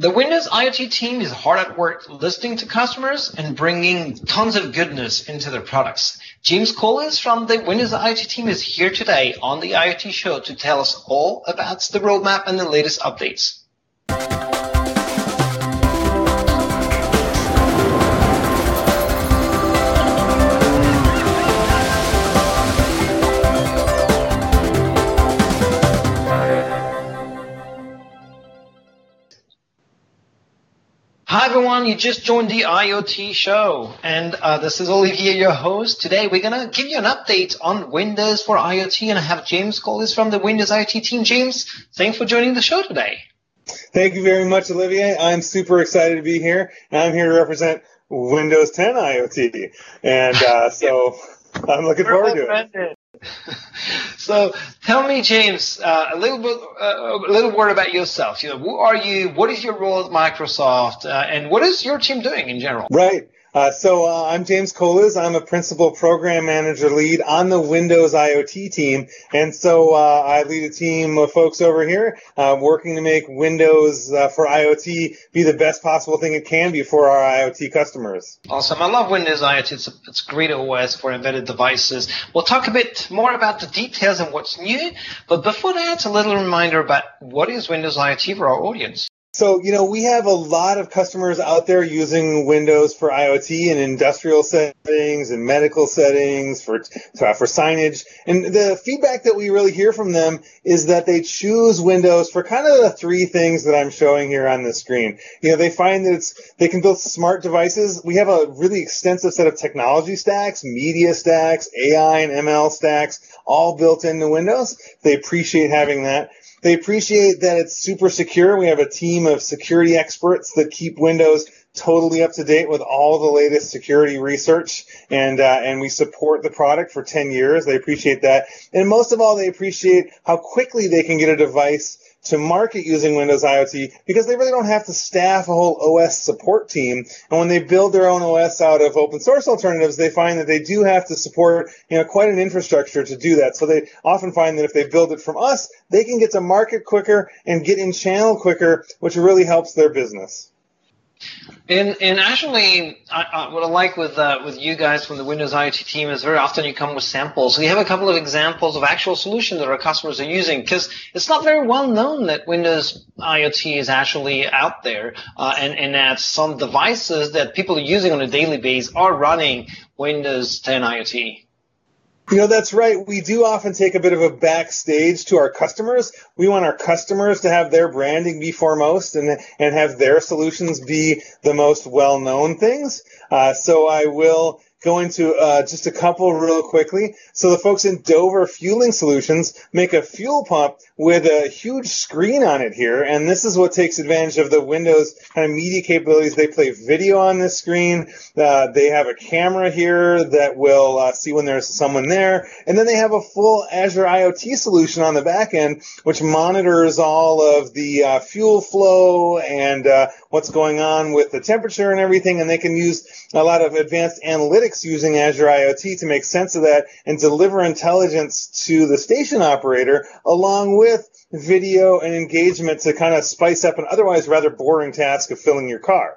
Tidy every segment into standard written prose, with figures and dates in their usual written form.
The Windows IoT team is hard at work listening to customers and bringing tons of goodness into their products. James Collis from the Windows IoT team is here today on the IoT show to tell us all about the roadmap and the latest updates. Hi everyone, you just joined the IoT show, and this is Olivier, your host. Today we're going to give you an update on Windows for IoT, and I have James Collis from the Windows IoT team. James, thanks for joining the show today. Thank you very much, Olivier. I'm super excited to be here, and I'm here to represent Windows 10 IoT, and so I'm looking forward to it. So tell me, James, a little word about yourself. Who are you? What is your role at Microsoft? And what is your team doing in general? Right. So I'm James Collis. I'm a principal program manager lead on the Windows IoT team. And so I lead a team of folks over here working to make Windows for IoT be the best possible thing it can be for our IoT customers. Awesome. I love Windows IoT. It's a great OS for embedded devices. We'll talk a bit more about the details and what's new. But before that, a little reminder about what is Windows IoT for our audience. So, we have a lot of customers out there using Windows for IoT in industrial settings and medical settings for signage. And the feedback that we really hear from them is that they choose Windows for kind of the three things that I'm showing here on the screen. They find that they can build smart devices. We have a really extensive set of technology stacks, media stacks, AI and ML stacks, all built into Windows. They appreciate having that. They appreciate that it's super secure. We have a team of security experts that keep Windows totally up to date with all the latest security research, and we support the product for 10 years. They appreciate that. And most of all, they appreciate how quickly they can get a device to market using Windows IoT because they really don't have to staff a whole OS support team. And when they build their own OS out of open source alternatives, they find that they do have to support, quite an infrastructure to do that. So they often find that if they build it from us, they can get to market quicker and get in channel quicker, which really helps their business. And actually, what I like with you guys from the Windows IoT team is very often you come with samples. So you have a couple of examples of actual solutions that our customers are using because it's not very well known that Windows IoT is actually out there and that some devices that people are using on a daily basis are running Windows 10 IoT. That's right. We do often take a bit of a backstage to our customers. We want our customers to have their branding be foremost and have their solutions be the most well-known things. So I will go into just a couple real quickly. So the folks in Dover Fueling Solutions make a fuel pump with a huge screen on it here, and this is what takes advantage of the Windows kind of media capabilities. They play video on this screen. They have a camera here that will see when there's someone there, and then they have a full Azure IoT solution on the back end, which monitors all of the fuel flow and what's going on with the temperature and everything, and they can use a lot of advanced analytics using Azure IoT to make sense of that and deliver intelligence to the station operator along with video and engagement to kind of spice up an otherwise rather boring task of filling your car.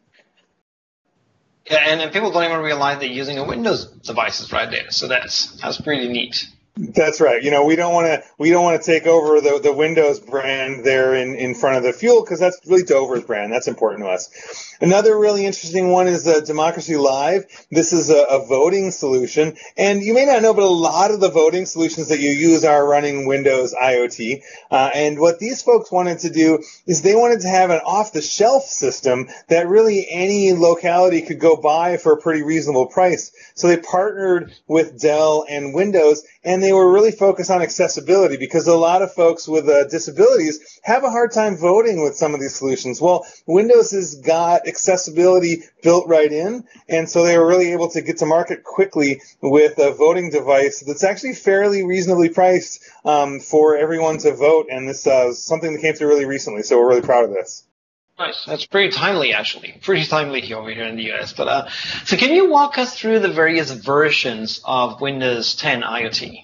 Yeah, and people don't even realize they're using a Windows devices right there. So that's pretty neat. That's right. We don't want to take over the Windows brand there in front of the fuel because that's really Dover's brand. That's important to us. Another really interesting one is Democracy Live. This is a voting solution, and you may not know, but a lot of the voting solutions that you use are running Windows IoT. And what these folks wanted to do is they wanted to have an off-the-shelf system that really any locality could go buy for a pretty reasonable price. So they partnered with Dell and Windows, and they were really focused on accessibility because a lot of folks with disabilities have a hard time voting with some of these solutions. Well, Windows has got accessibility built right in, and so they were really able to get to market quickly with a voting device that's actually fairly reasonably priced for everyone to vote, and this is something that came through really recently, so we're really proud of this. Nice. That's pretty timely, actually. Pretty timely here over here in the US. But so can you walk us through the various versions of Windows 10 IoT?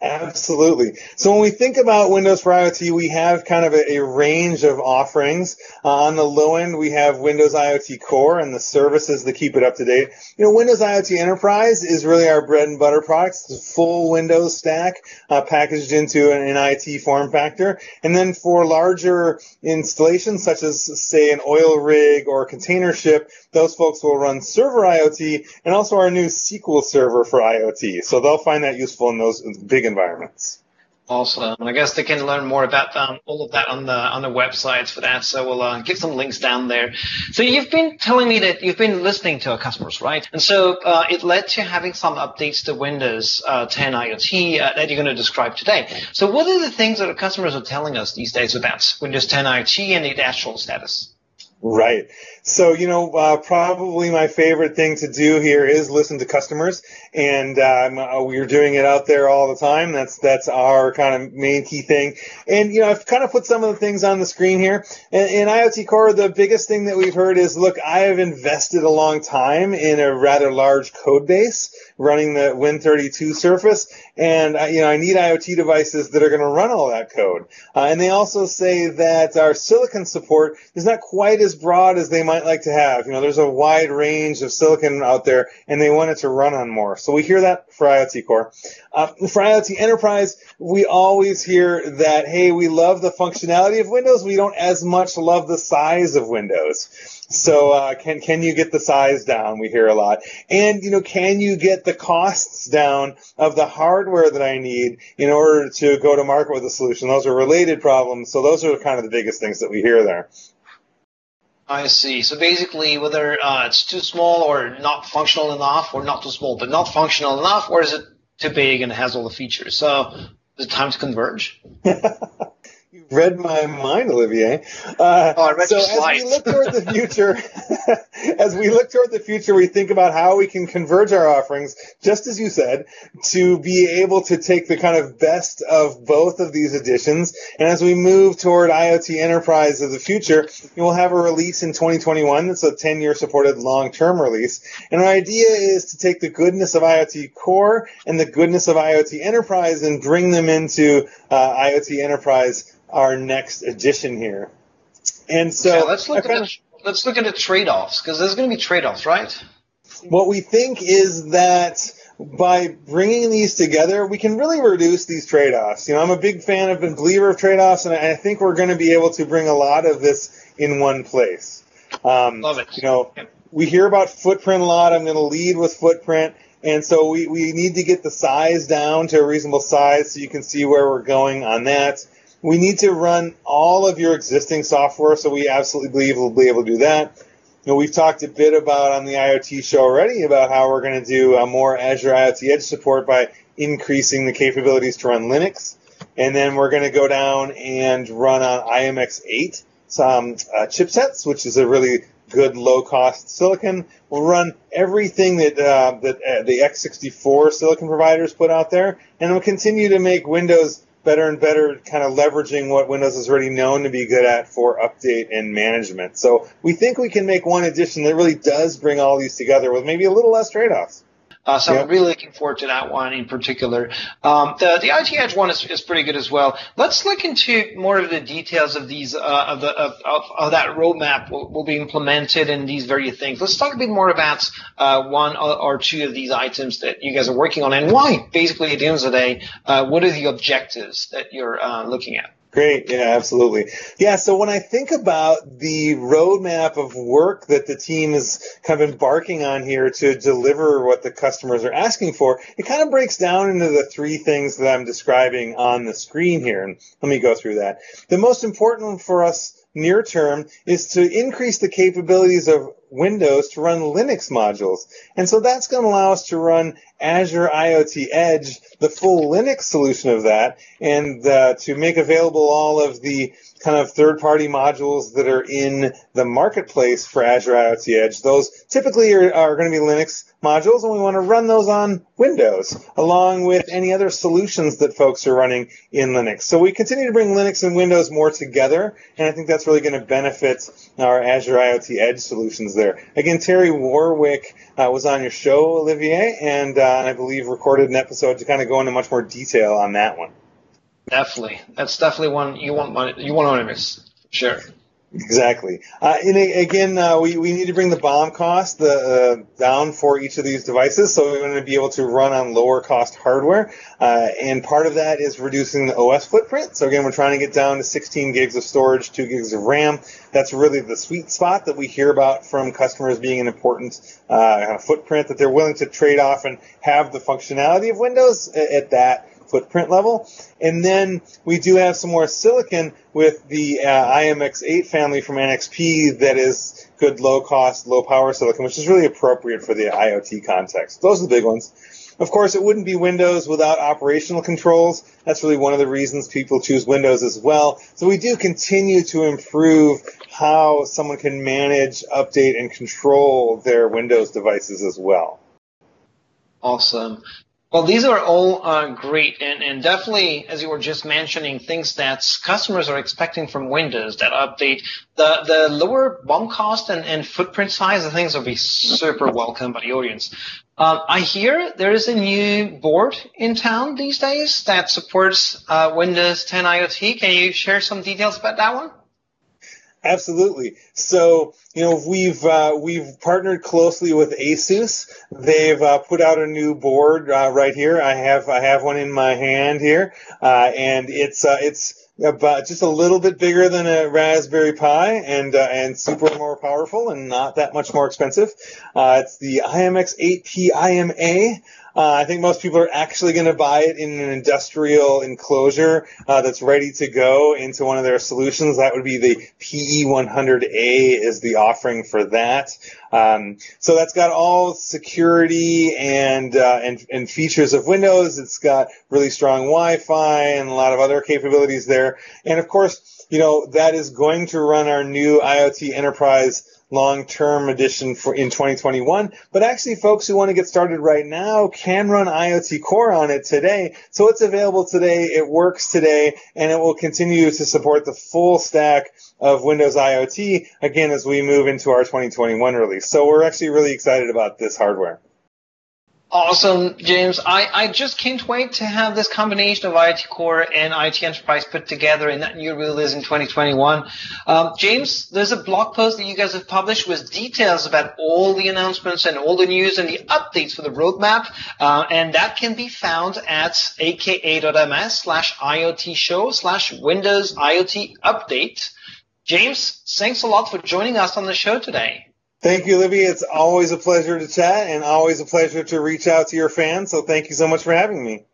Absolutely. So when we think about Windows for IoT, we have kind of a range of offerings. On the low end, we have Windows IoT Core and the services that keep it up to date. Windows IoT Enterprise is really our bread and butter product. It's a full Windows stack packaged into an IT form factor. And then for larger installations, such as, say, an oil rig or container ship, those folks will run Server IoT and also our new SQL Server for IoT. So they'll find that useful in those big environments. Awesome. I guess they can learn more about all of that on the websites for that. So we'll give some links down there. So you've been telling me that you've been listening to our customers, right? And so it led to having some updates to Windows 10 IoT that you're going to describe today. So what are the things that our customers are telling us these days about Windows 10 IoT and the actual status? Right. So, probably my favorite thing to do here is listen to customers, and we're doing it out there all the time. That's our kind of main key thing. And, I've kind of put some of the things on the screen here. In IoT Core, the biggest thing that we've heard is, look, I have invested a long time in a rather large code base running the Win32 Surface, and I need IoT devices that are going to run all that code. And they also say that our silicon support is not quite as broad as they might like to have. There's a wide range of silicon out there, and they want it to run on more. So we hear that for IoT Core. For IoT Enterprise, we always hear that, hey, we love the functionality of Windows. We don't as much love the size of Windows. So can you get the size down? We hear a lot. And, can you get the costs down of the hardware that I need in order to go to market with a solution? Those are related problems. So those are kind of the biggest things that we hear there. I see. So basically, whether it's too small or not functional enough, or not too small but not functional enough, or is it too big and has all the features? So is it time to converge? You read my mind, Olivier. I read so your as slides. we look toward the future, we think about how we can converge our offerings, just as you said, to be able to take the kind of best of both of these editions. And as we move toward IoT Enterprise of the future, we'll have a release in 2021 that's a 10-year supported long-term release. And our idea is to take the goodness of IoT Core and the goodness of IoT Enterprise and bring them into IoT Enterprise, our next edition here. And so okay, let's look at the trade-offs, because there's going to be trade-offs, right? What we think is that by bringing these together, we can really reduce these trade-offs. I'm a big fan of and believer of trade-offs, and I think we're going to be able to bring a lot of this in one place. Love it. We hear about footprint a lot. I'm going to lead with footprint. And so we need to get the size down to a reasonable size so you can see where we're going on that. We need to run all of your existing software, so we absolutely believe we'll be able to do that. We've talked a bit about on the IoT show already about how we're going to do more Azure IoT Edge support by increasing the capabilities to run Linux. And then we're going to go down and run on IMX8 some chipsets, which is a really good low-cost silicon. We'll run everything that the x64 silicon providers put out there, and we'll continue to make Windows better and better, kind of leveraging what Windows is already known to be good at for update and management. So we think we can make one edition that really does bring all these together with maybe a little less trade-offs. So I'm really looking forward to that one in particular. The IoT Edge one is pretty good as well. Let's look into more of the details of these of that roadmap will be implemented in these various things. Let's talk a bit more about one or two of these items that you guys are working on, and why. Basically, at the end of the day, what are the objectives that you're looking at? Great. Yeah, absolutely. Yeah, so when I think about the roadmap of work that the team is kind of embarking on here to deliver what the customers are asking for, it kind of breaks down into the three things that I'm describing on the screen here. And let me go through that. The most important for us near term is to increase the capabilities of Windows to run Linux modules. And so that's going to allow us to run Azure IoT Edge, the full Linux solution of that, and to make available all of the kind of third-party modules that are in the marketplace for Azure IoT Edge. Those typically are going to be Linux modules, and we want to run those on Windows, along with any other solutions that folks are running in Linux. So we continue to bring Linux and Windows more together, and I think that's really going to benefit our Azure IoT Edge solutions there. Again, Terry Warwick was on your show, Olivier, and I believe recorded an episode to kind of go into much more detail on that one. Definitely. That's definitely one you want to miss. Sure. Exactly. Again, we need to bring the BOM cost down for each of these devices, so we want to be able to run on lower cost hardware. And part of that is reducing the OS footprint. So again, we're trying to get down to 16 gigs of storage, 2 gigs of RAM. That's really the sweet spot that we hear about from customers being an important footprint that they're willing to trade off and have the functionality of Windows at that footprint level. And then we do have some more silicon with the IMX8 family from NXP that is good low cost, low power silicon, which is really appropriate for the IoT context. Those are the big ones. Of course, it wouldn't be Windows without operational controls. That's really one of the reasons people choose Windows as well. So we do continue to improve how someone can manage, update, and control their Windows devices as well. Awesome. Well, these are all great, and definitely, as you were just mentioning, things that customers are expecting from Windows, that update. The lower BOM cost and footprint size, the things will be super welcome by the audience. I hear there is a new board in town these days that supports Windows 10 IoT. Can you share some details about that one? Absolutely. So, we've partnered closely with ASUS. They've put out a new board right here. I have one in my hand here, and it's about just a little bit bigger than a Raspberry Pi, and super more powerful and not that much more expensive. It's the IMX8P IMA. I think most people are actually going to buy it in an industrial enclosure that's ready to go into one of their solutions. That would be the PE100A is the offering for that. So that's got all security and features of Windows. It's got really strong Wi-Fi and a lot of other capabilities there. And of course, that is going to run our new IoT Enterprise long-term edition in 2021, but actually folks who want to get started right now can run IoT Core on it today. So it's available today, it works today, and it will continue to support the full stack of Windows IoT, again, as we move into our 2021 release. So we're actually really excited about this hardware. Awesome, James. I just can't wait to have this combination of IoT Core and IoT Enterprise put together in that new release in 2021. James, there's a blog post that you guys have published with details about all the announcements and all the news and the updates for the roadmap, and that can be found at aka.ms/IoT show/Windows IoT update. James, thanks a lot for joining us on the show today. Thank you, Libby. It's always a pleasure to chat and always a pleasure to reach out to your fans. So thank you so much for having me.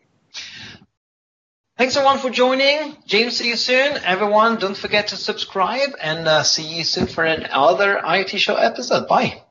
Thanks, everyone, for joining. James, see you soon. Everyone, don't forget to subscribe and see you soon for another IoT Show episode. Bye.